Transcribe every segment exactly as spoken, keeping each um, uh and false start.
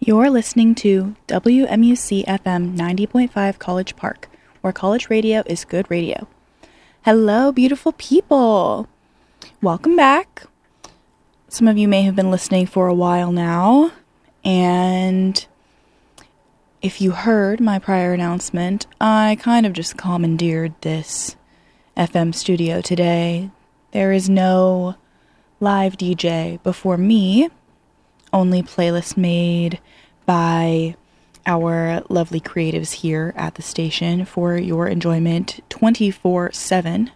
You're listening to W M U C F M ninety point five College Park, where college radio is good radio. Hello, beautiful people. Welcome back. Some of you may have been listening for a while now, and if you heard my prior announcement, I kind of just commandeered this F M studio today. There is no live D J before me, only playlist made by our lovely creatives here at the station for your enjoyment twenty-four seven.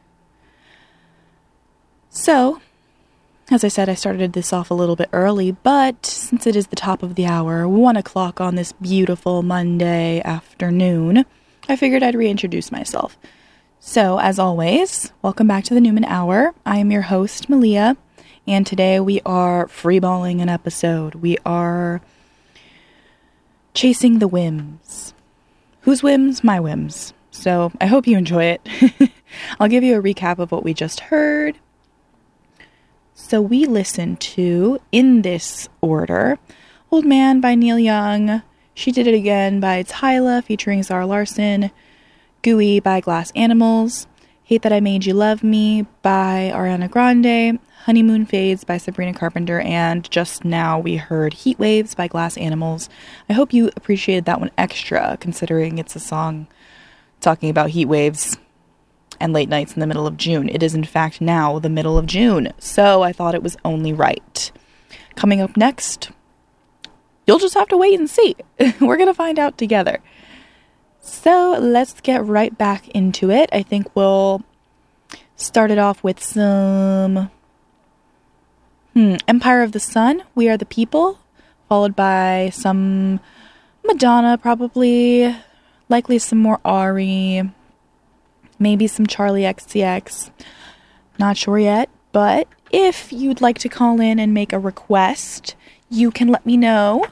So, as I said, I started this off a little bit early, but since it is the top of the hour, one o'clock on this beautiful Monday afternoon, I figured I'd reintroduce myself. So, as always, welcome back to the Newman Hour. I am your host, Malia, and today we are freeballing an episode. We are chasing the whims. Whose whims? My whims. So I hope you enjoy it. I'll give you a recap of what we just heard. So we listened to, in this order, Old Man by Neil Young, She Did It Again by Tyla featuring Zara Larsson, Gooey by Glass Animals, Hate That I Made You Love Me by Ariana Grande, Honeymoon Fades by Sabrina Carpenter, and just now we heard Heat Waves by Glass Animals. I hope you appreciated that one extra, considering it's a song talking about heat waves and late nights in the middle of June. It is in fact now the middle of June, so I thought it was only right. Coming up next, you'll just have to wait and see. We're going to find out together. So let's get right back into it. I think we'll start it off with some hmm, Empire of the Sun, We Are the People, followed by some Madonna, probably, likely some more Ari, maybe some Charlie X C X, not sure yet, but if you'd like to call in and make a request, you can let me know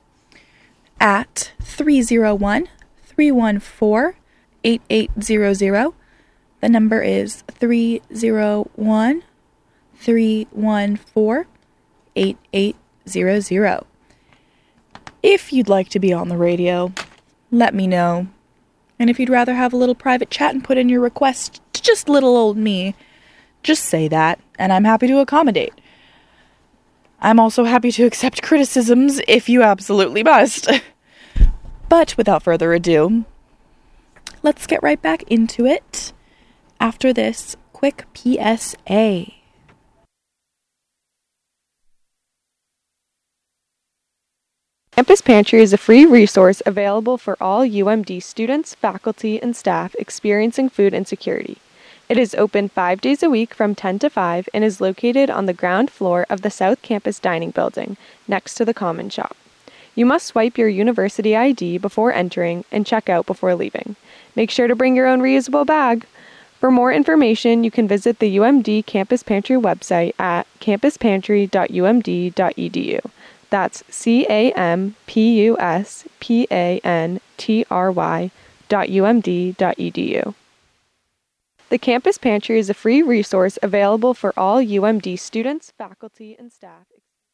at three oh one, three one four, eight eight zero zero. The number is three oh one, three one four, eight eight zero zero. If you'd like to be on the radio, let me know. And if you'd rather have a little private chat and put in your request to just little old me, just say that, and I'm happy to accommodate. I'm also happy to accept criticisms if you absolutely must. But without further ado, let's get right back into it after this quick P S A. Campus Pantry is a free resource available for all U M D students, faculty, and staff experiencing food insecurity. It is open five days a week from ten to five and is located on the ground floor of the South Campus Dining Building, next to the Common Shop. You must swipe your university I D before entering and check out before leaving. Make sure to bring your own reusable bag. For more information, you can visit the U M D Campus Pantry website at campus pantry dot u m d dot e d u. That's C A M P U S P A N T R Y dot U M D dot E D U. The Campus Pantry is a free resource available for all U M D students, faculty, and staff.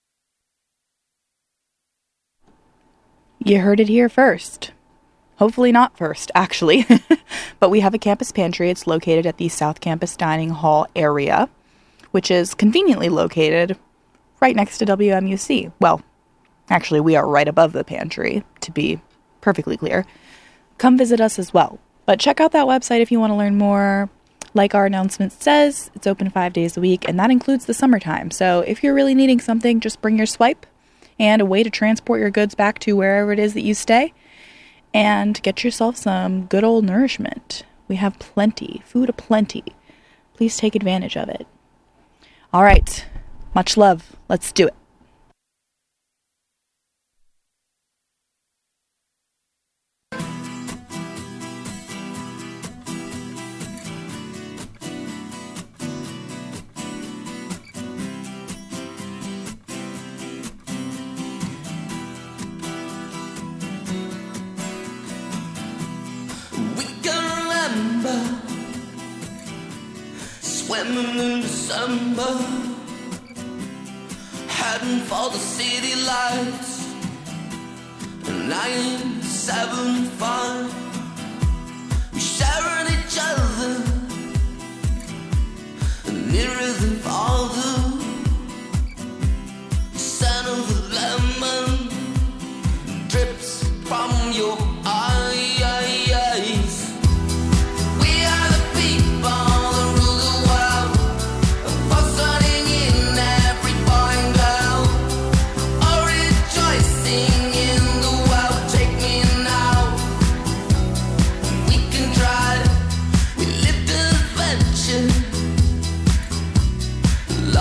You heard it here first. Hopefully not first, actually. But we have a Campus Pantry. It's located at the South Campus Dining Hall area, which is conveniently located right next to W M U C. Well, actually, we are right above the pantry, to be perfectly clear. Come visit us as well. But check out that website if you want to learn more. Like our announcement says, it's open five days a week, and that includes the summertime. So if you're really needing something, just bring your swipe and a way to transport your goods back to wherever it is that you stay, and get yourself some good old nourishment. We have plenty, food aplenty. Please take advantage of it. All right. Much love. Let's do it. We can remember swimming in December, heading for the city lights, nine seven five. We sharing each other nearer than father. The scent of the lemon drips from your eyes. We are the people that rule the world, fussing in every boy and girl, all rejoicing in the world. Take me now, we can try. We lived an adventure,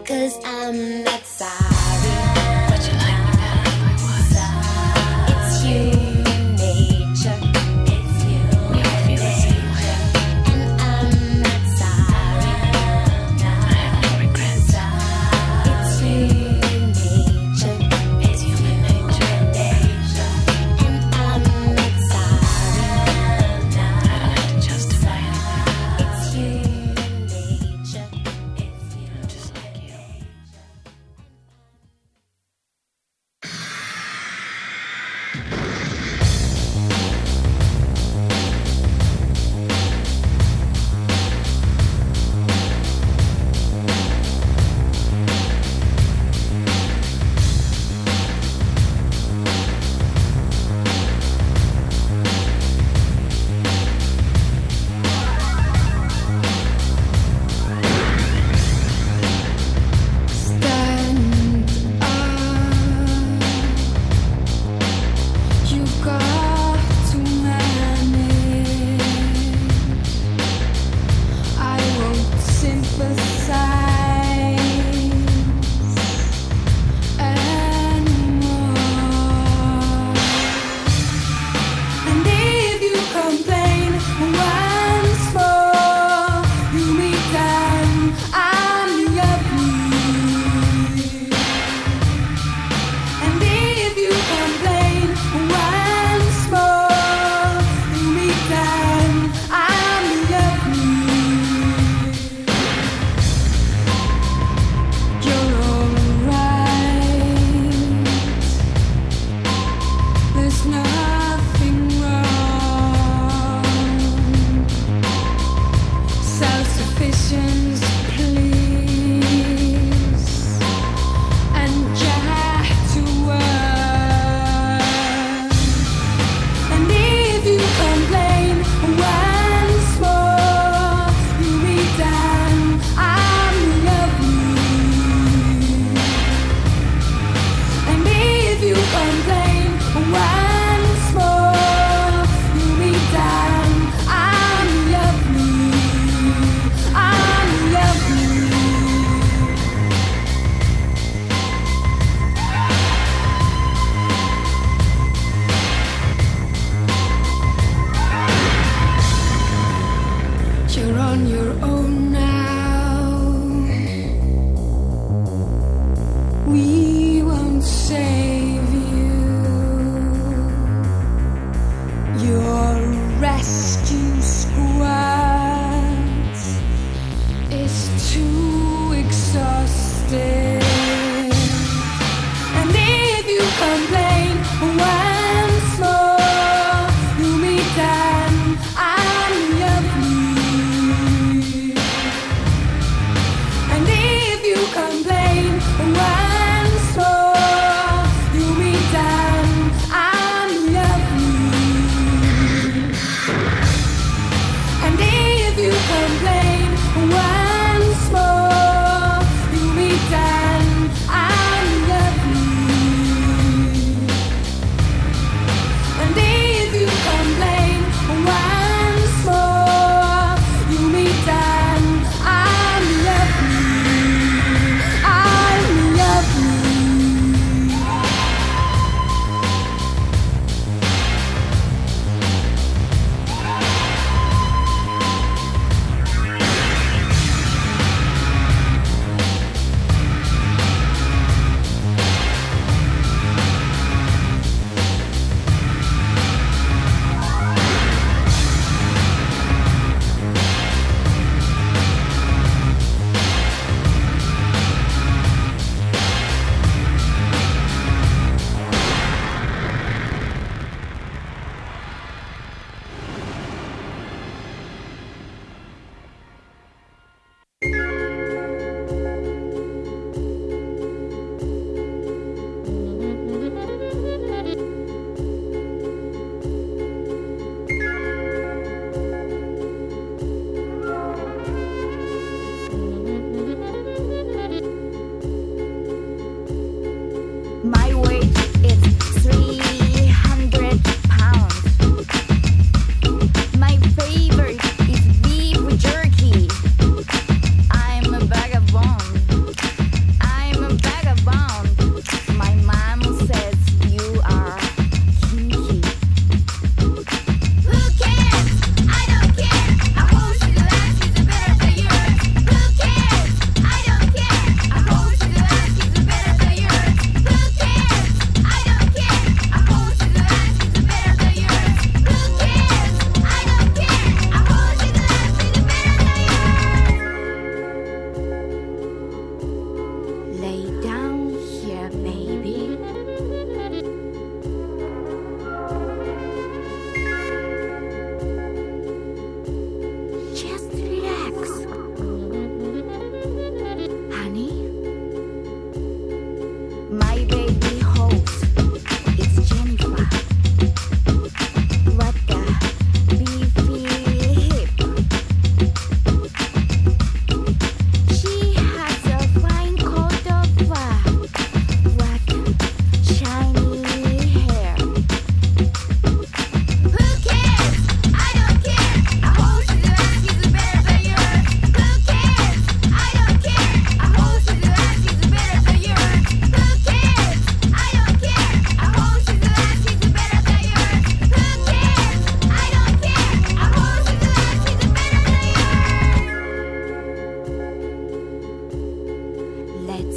'cause I'm not sorry. Would you like me better if I was? It's human nature. It's human We all feel the same way. and I'm not sorry. I have no regrets. It's human nature. It's human nature. And I'm not sorry. I don't have to justify anything. It's human nature. It's human Just like you. nature.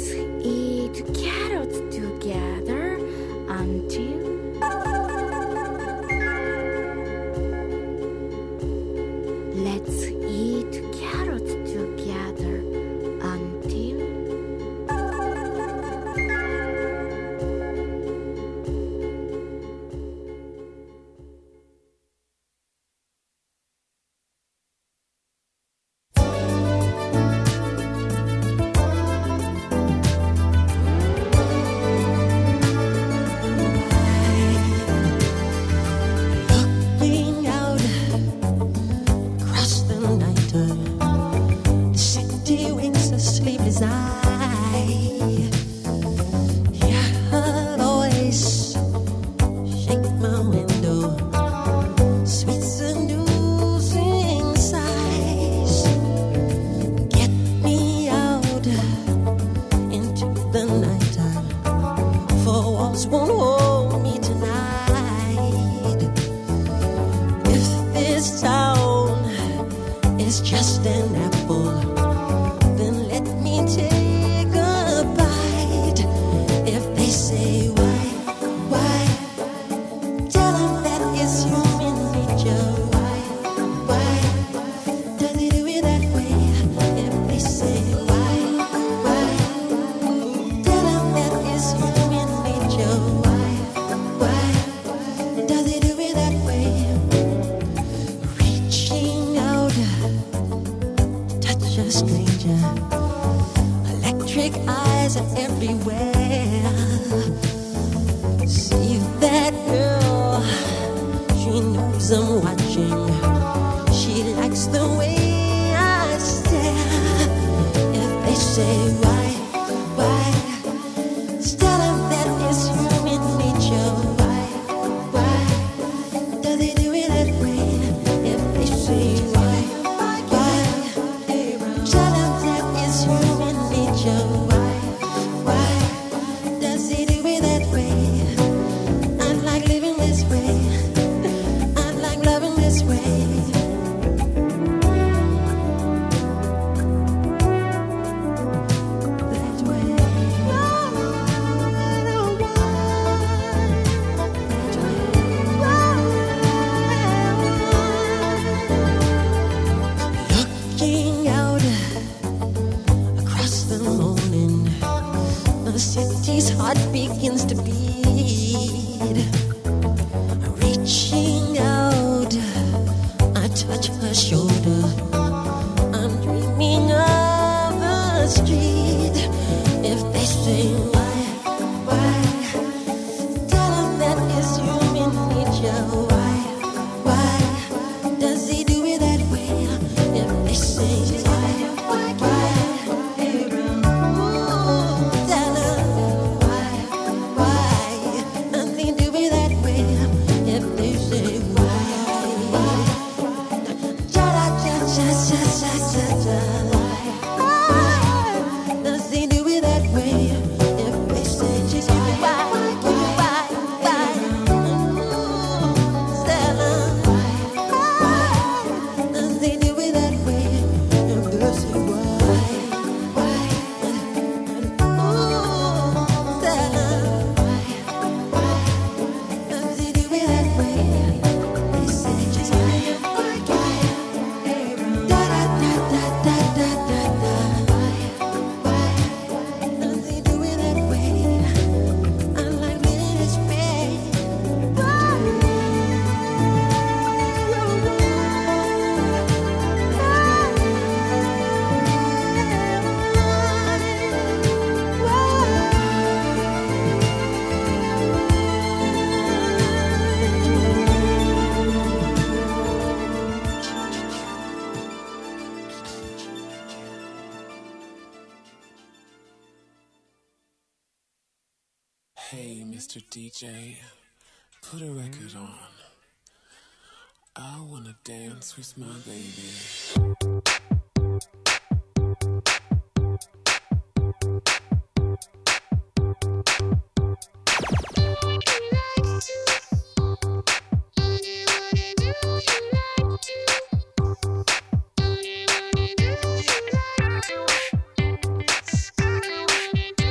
Let's eat carrots together until Let's eat carrots together until Looking out across the night, the city winks a sleepless eye. Hear her voice shake my window, sweet seducing sighs. Get me out into the night, for walls won't hold me tonight. If this town is just an apple, then let me take a bite. If they say why, why, tell them that it's human nature. Why, why, does it do it that way? If they say why, why, tell them that it's human nature. Why, why, does it do it that way? Reaching out, touch a stranger. Electric eyes are everywhere. See that girl, she knows I'm watching. She likes the way I stare. If they say why, why, tell them that it's human nature. Why, why, does it do it that way? If they say why, why, tell them that it's human nature. Why, why, does it do it that way? I like living this way. I like loving this way. That way. Looking out across the morning, the city's heart begins to beat. Reaching out, I touch her shoulder. I'm dreaming of the street. If they say why, why, tell them that it's human nature. Why, why, does he do it that way? If they say why, why, tell them why, why, does he do it that way? If they say why, cha cha cha cha cha cha cha, why, does he do it that way? If they say why, why, why, tell them why, does he do it that way? If they say why, why, tell them why, does he do it that way? They say why, da da da da da da da da. Why does he do it that way? I like living this way. Hey, Mister D J, put a record on. I wanna dance with my baby. What do you like to?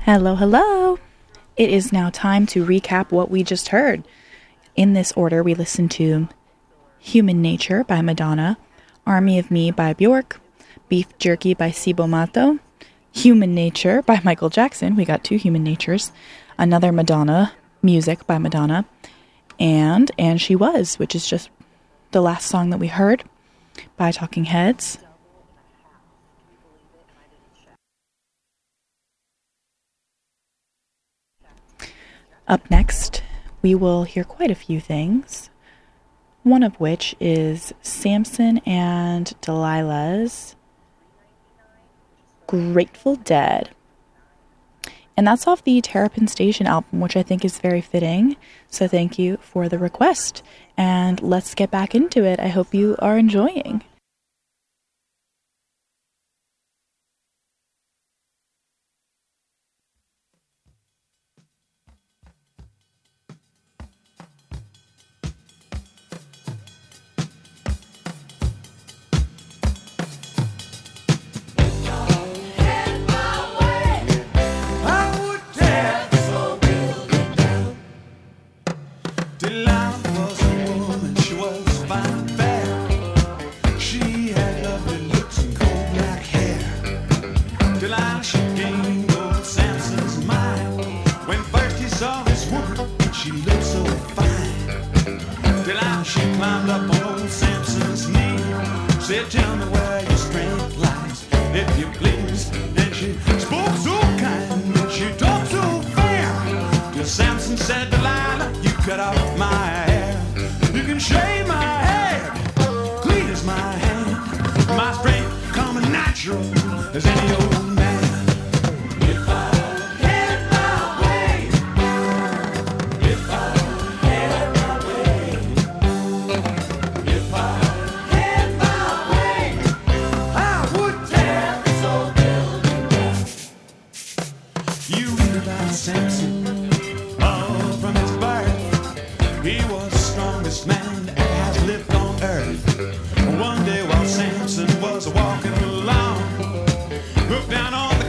Hello, hello. It is now time to recap what we just heard. In this order, we listened to Human Nature by Madonna, Army of Me by Bjork, Beef Jerky by Cibo Matto, Human Nature by Michael Jackson. We got two Human Natures. Another Madonna, Music by Madonna, and And She Was, which is just the last song that we heard by Talking Heads. Up next, we will hear quite a few things, one of which is Samson and Delilah's Grateful Dead. And that's off the Terrapin Station album, which I think is very fitting. So thank you for the request. And let's get back into it. I hope you are enjoying. Delilah was a woman, she was fine and fair. She had lovely looks and coal black hair. Delilah, she gained old Samson's mind. When first he saw this woman, she looked so fine. Delilah, she climbed up on old Samson's knee. Said, tell me where your strength lies, if you please. Then she spoke so kind, and she talked so fair. Till Samson said, Delilah, you cut off my hair. You can shave my head, clean as my hand. My strength coming natural as any old man. If I had my way, if I had my way, if I had my way, I would tear this old building down. You read about Samson, all from his birth. He was the strongest man that has lived on earth. One day while Samson was walking along, looked down on the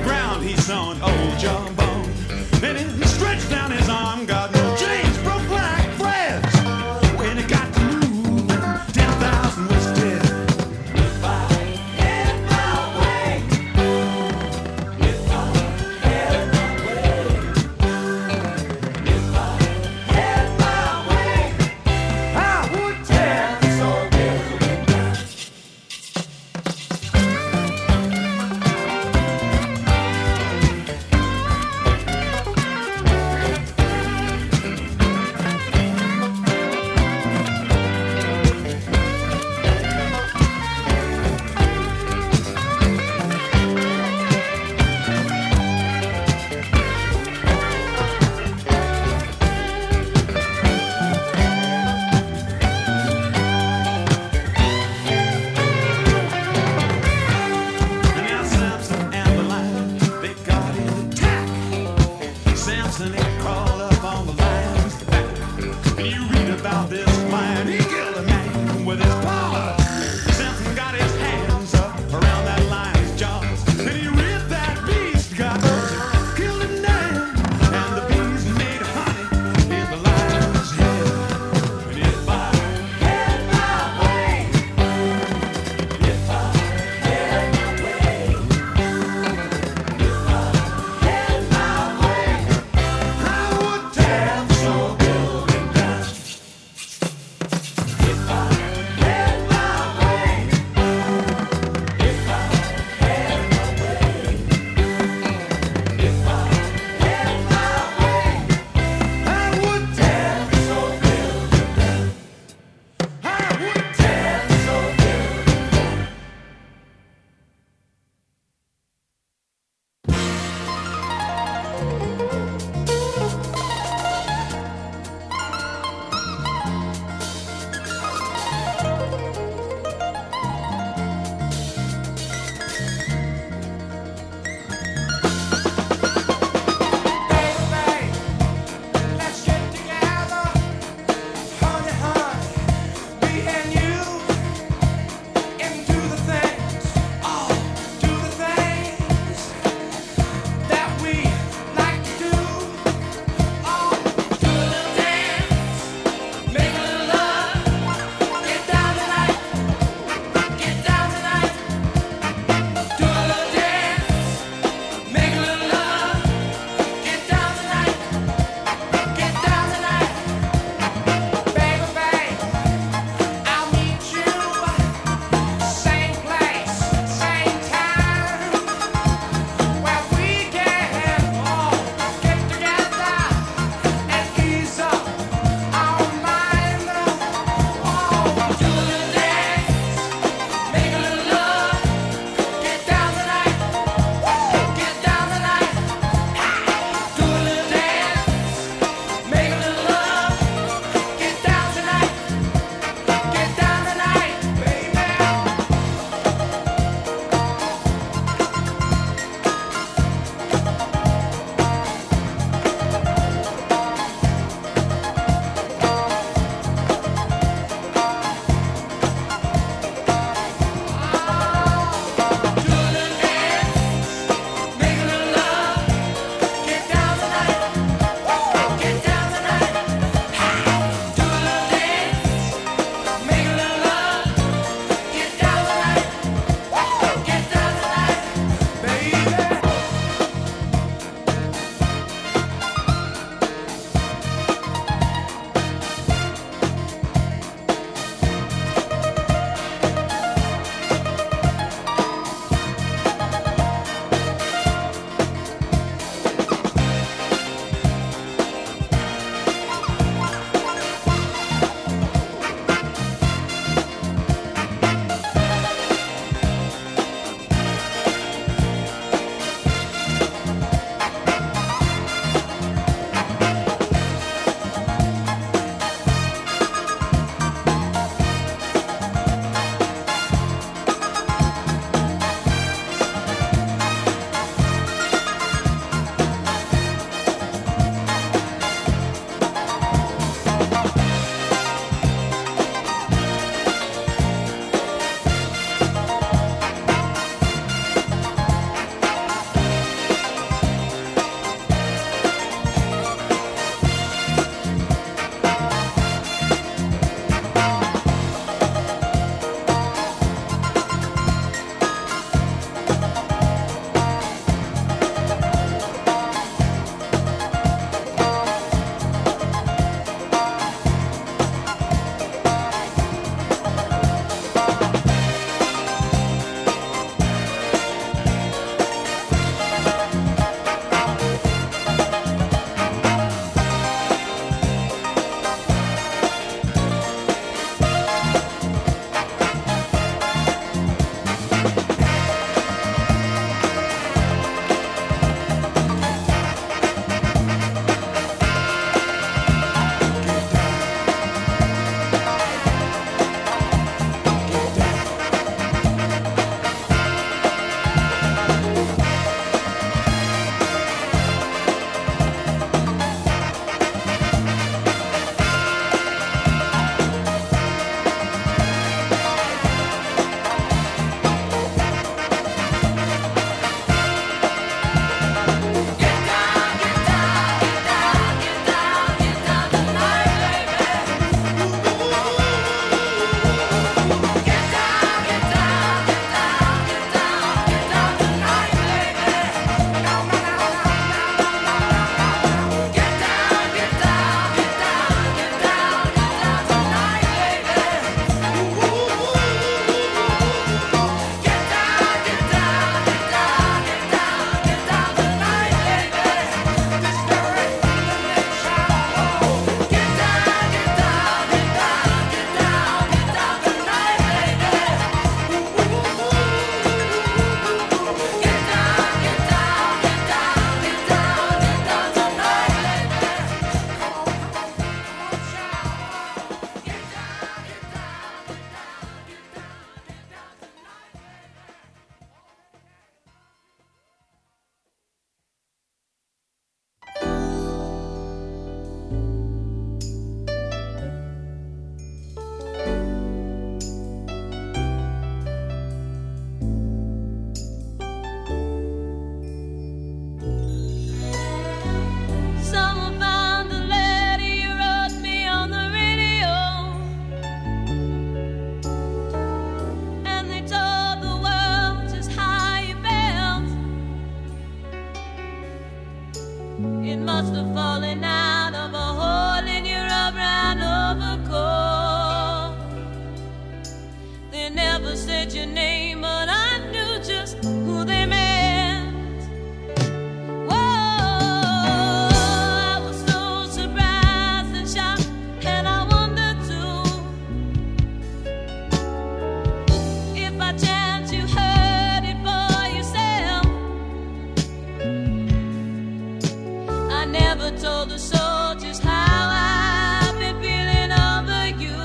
It must have fallen out of a hole in your brown overcoat. They never said your name, but I knew just who they meant. Whoa, I was so surprised and shocked, and I wondered too if by chance you heard it for yourself. I never told the soldiers how I've been feeling over you,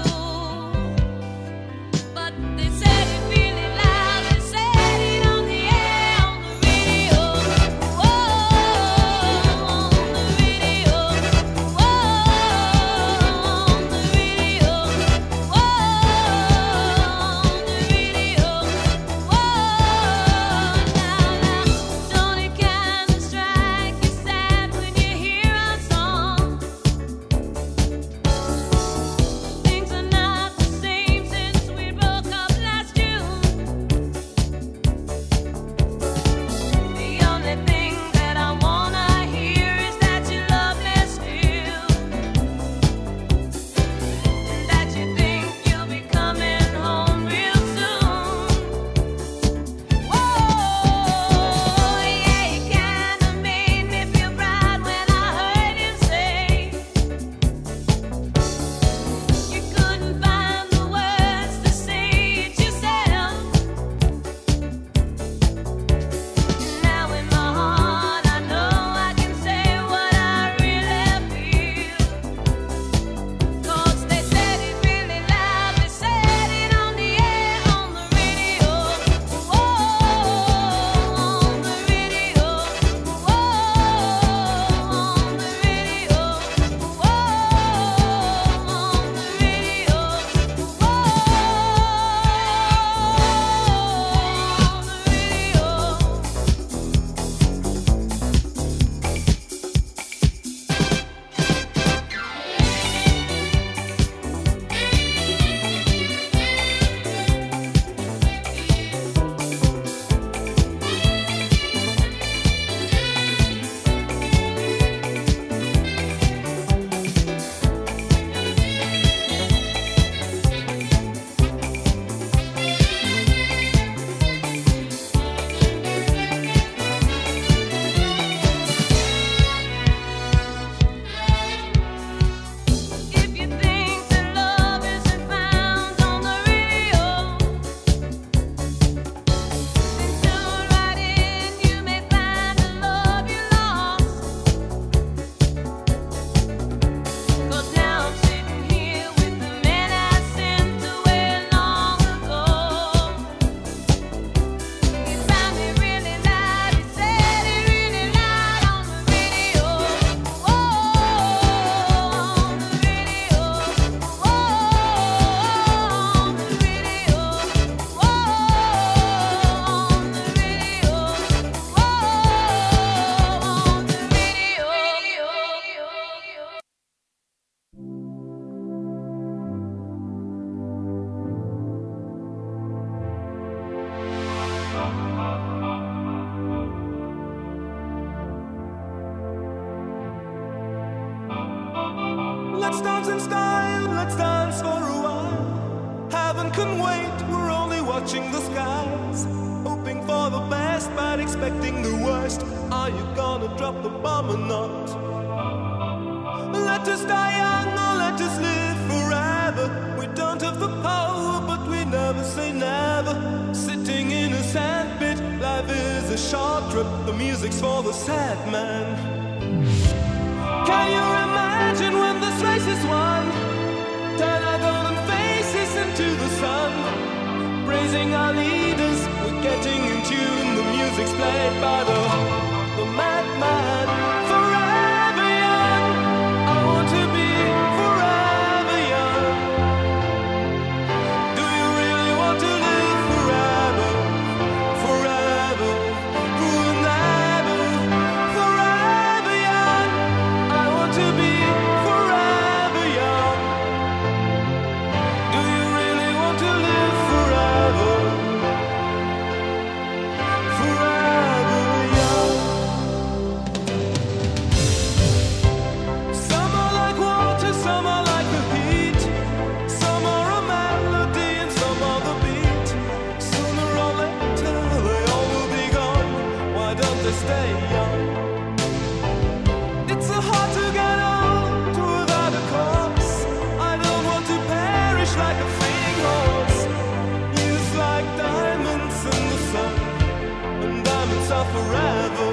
but they said it really loud. They said it on the air, on the radio. Whoa, on the radio. Whoa, on the radio. Whoa, on the radio. Whoa, now, now, don't it kinda strike you sad when you hear our song? Things are not the same since we broke up last June. The only thing that I wanna hear is that you love me still, and that you think you'll be coming home real soon. Whoa, yeah, you kinda made me feel proud when I heard you say you couldn't find the words to say it yourself. Now in my heart I know I can say what I really feel, 'cause they said it really loud. They said it on the air, on the radio. Whoa, on the radio. Whoa, on the radio. Whoa, on the radio. Whoa, on the radio. If you think that love isn't found on the radio, then tune right in. You may find the love you lost. 'Cause now I'm sitting here with the man I sent away long ago. He found me really loud. He said it really loud on the radio. Whoa, on the radio. Whoa, on the radio. Whoa, on the radio. Whoa, on the radio. Let's dance in style, let's dance for a while. Heaven can wait, we're only watching the skies. Hoping for the best, but expecting the worst. Are you gonna drop the bomb or not? Let us die young or let us live forever. We don't have the power, but we never say never. Sitting in a sandpit, life is a short trip. The music's for the sad man. Can you imagine when this race is won? Turn our golden faces into the sun. Praising our leaders, we're getting in tune. The music's played by the, the madman. Forever young, I want to be forever young. Do you really want to live forever? Forever, forever, forever young. I want to be forever young. Do you really want to live forever? Forever young. to stay young. It's so hard to get old without a cause. I don't want to perish like a fading horse. Youth like diamonds in the sun, and diamonds are forever.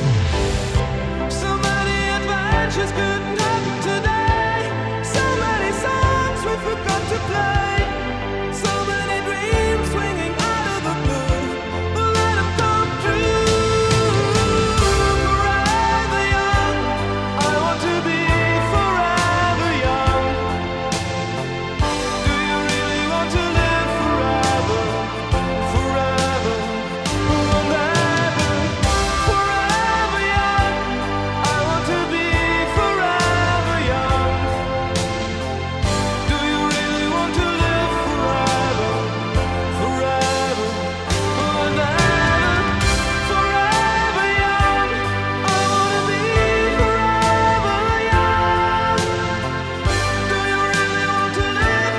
So many adventures couldn't happen today. So many songs we forgot to play. So many dreams swinging out of the blue. But let them come true. Forever young, I want to be forever young. Do you really want to live forever? Forever, forever, forever young. I want to be forever young. Do you really want to live forever? Forever, forever, forever young. I want to be forever young. Do you really want to live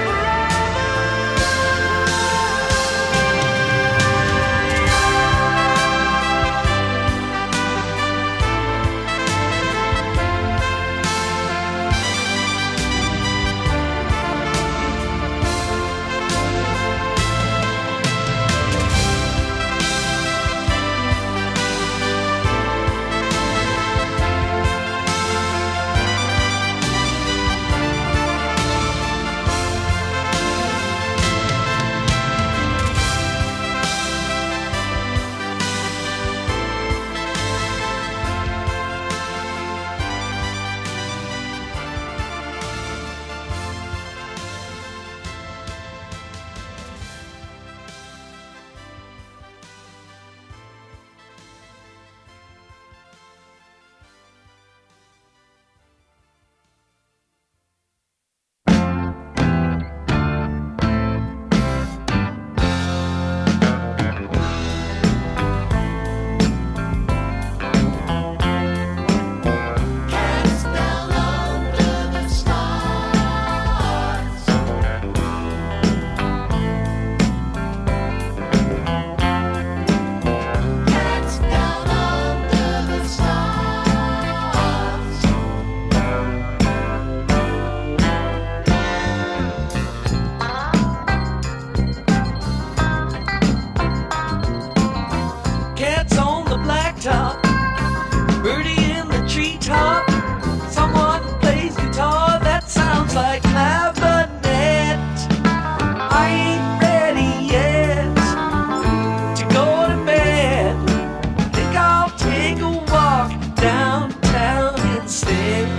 Cats down under the stars. Cats down under the stars. Cats on the blacktop. Birdie in the treetop. Someone plays guitar that sounds like clavinet. I ain't ready yet to go to bed. Think I'll take a walk downtown instead.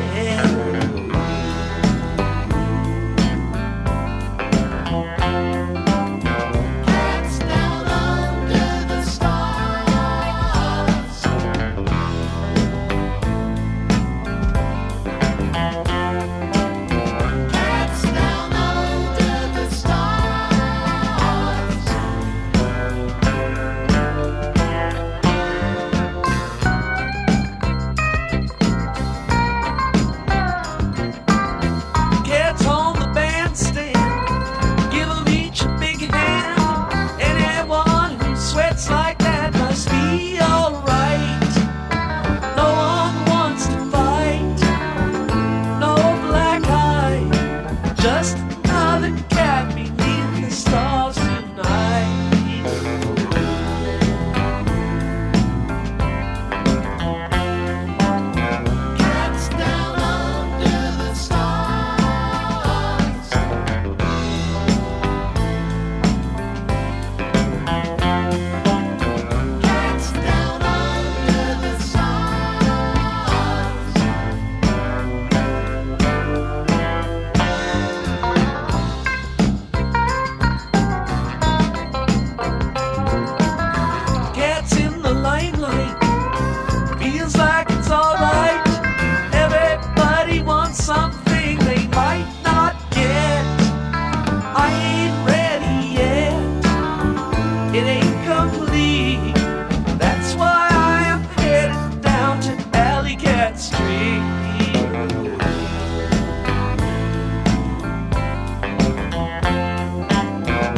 Cats down under the stars. Cats down under the stars. Cats on the bandstand, give 'em each a big hand. Anyone who sweats like that must be alright. No one wants to fight, no black eye, just another cat beneath the stars tonight. Cats down under the stars. Cats down under the stars. Cats in the limelight. Feels like it's alright. Everybody wants something they might not get. I ain't ready yet. It ain't complete. That's why I am headed down to Alley Cat Street.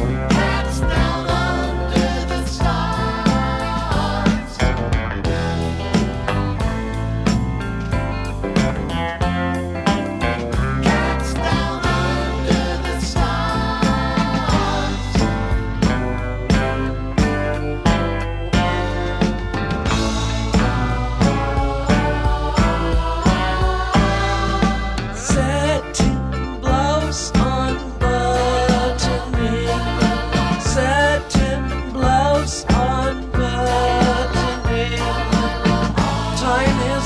Cats down under the stars.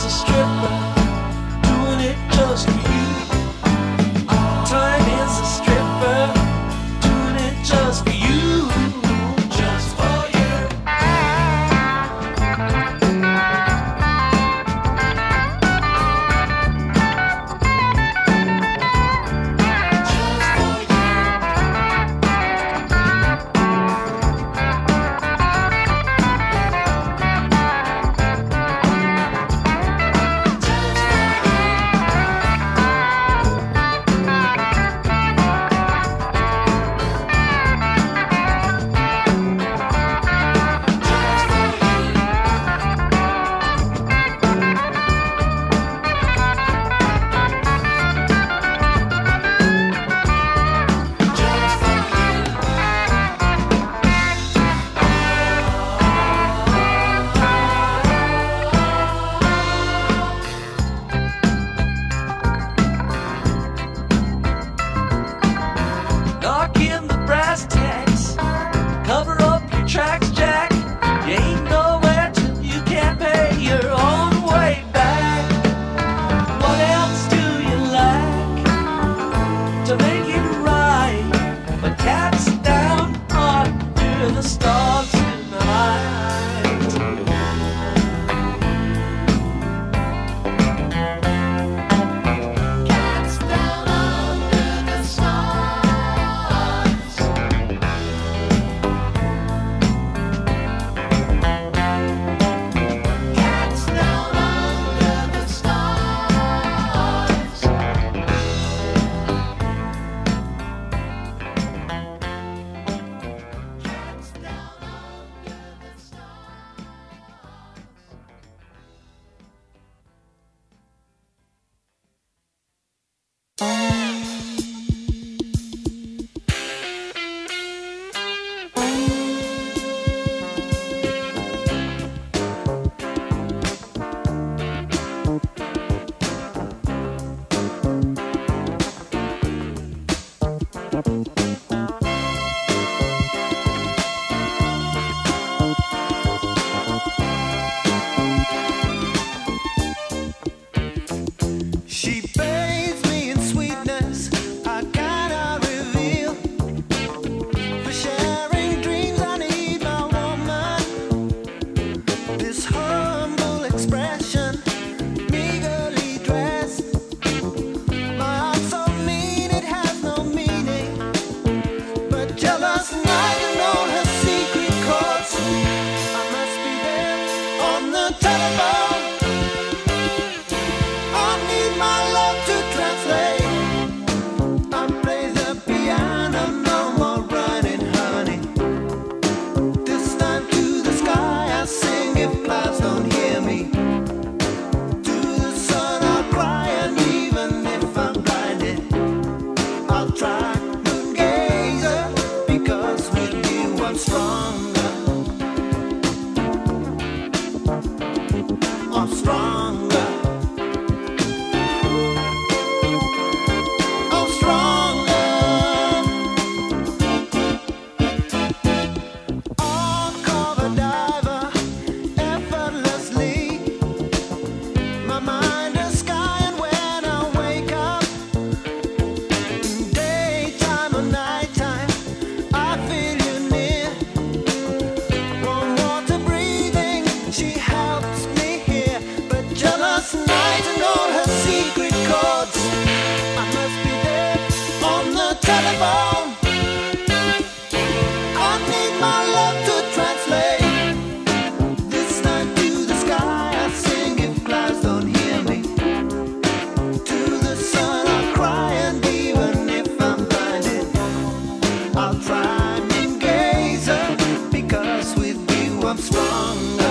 a stripper, doing it just for you. Time is a stripper, doing it just for you. Just for you. Knock in the brass tacks, cover up your tracks, Jack. You ain't nowhere till you can't pay your own way back. What else do you lack to make it right? But cats down under the stars tonight. Cats down under the stars. Cats down under the stars. Cats down under the stars. She bathes me in sweetness, I cannot reveal. For sharing dreams, I need my woman. This humble expression, meagerly dressed. My heart's so mean, it has no meaning. But jealous night and all her secret chords. I must be there on the telephone. I need my love to translate. I play the piano, no more running, honey. This time to the sky I sing if clouds don't hear me. To the sun I'll cry, and even if I'm blinded, I'll try moon gazer, because with you I'm stronger. I'm stronger. I'm stronger. All cover diver, effortlessly. My mind is sky, and when I wake up, daytime or nighttime, I feel you near. Warm water breathing, she helps me here. But jealous night and all her secret chords. I must be there on the telephone. I need my love to translate. This night to the sky I sing if clouds don't hear me. To the sun I'll cry, and even if I'm blinded, I'll try and gaze up, because with you I'm stronger.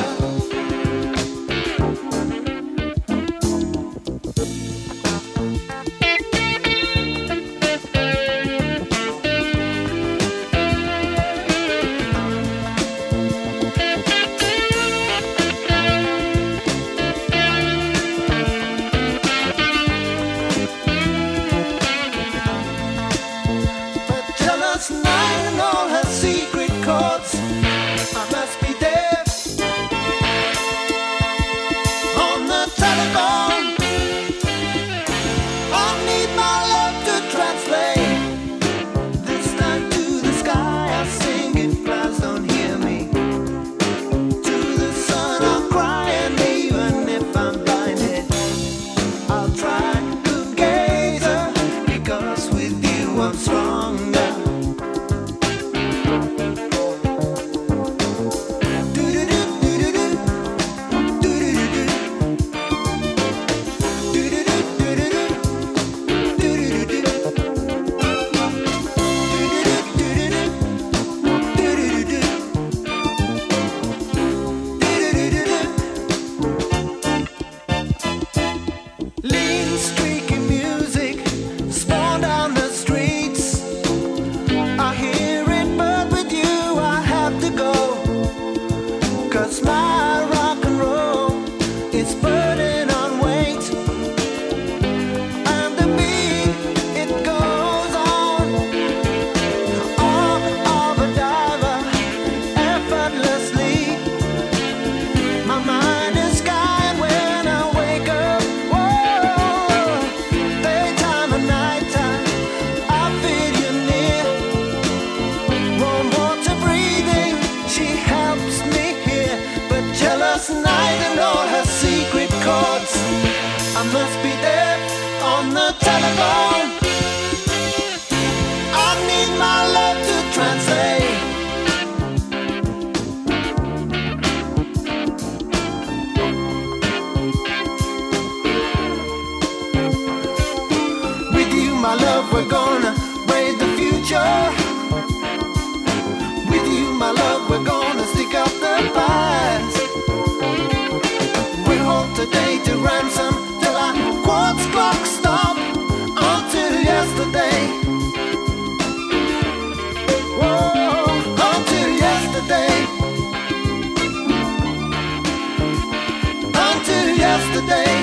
It's burning on weight, and the beat it goes on. All of a diver, effortlessly. My mind is sky when I wake up. Whoa, daytime and nighttime, I feel you near. Warm water breathing, she helps me here. But jealous night and all her secret chords, I must be there on the telephone. I need my love to translate. With you, my love, we're gonna raid the future. With you, my love, we're gonna stick up the past. We hold today to ransom till our quartz clock stop until yesterday. Whoa, until yesterday. Until yesterday.